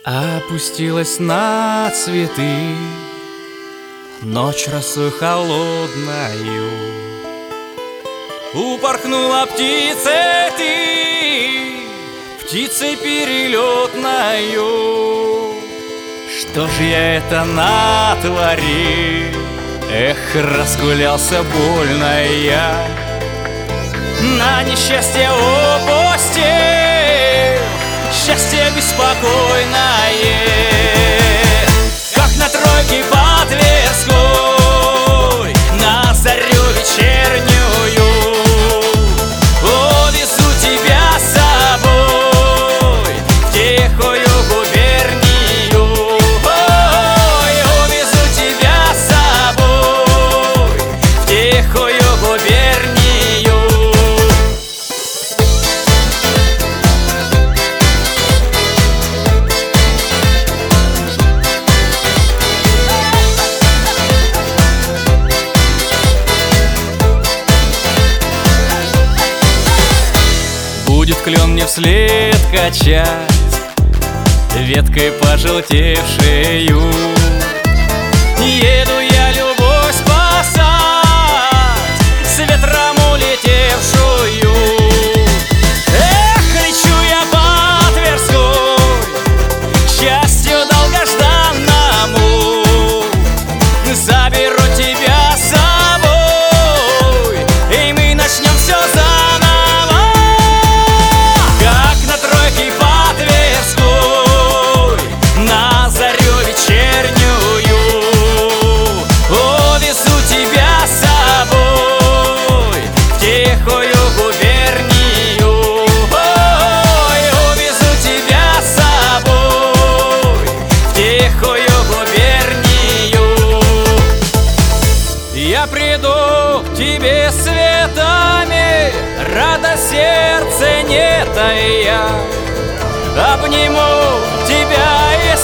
Опустилась на цветы ночь росой холодною. Упорхнула птица ты, птицей перелетною. Что ж я это натворил? Эх, разгулялся больно я, на несчастье опустил счастье беспокойное. Как на тройке под Тверской, на зарю вечернюю, увезу тебя с собой в тихую губернию. Ой, увезу тебя с собой в тихую губернию. Будет клен мне вслед качать веткой пожелтевшею. Еду я любовь спасать, с ветром улетевшую. Эх, лечу я по Тверской, к счастью долгожданному. Заберу тебя с собой, и мы начнем все заново. Я приду к тебе светами, радость сердце не тая, обниму тебя и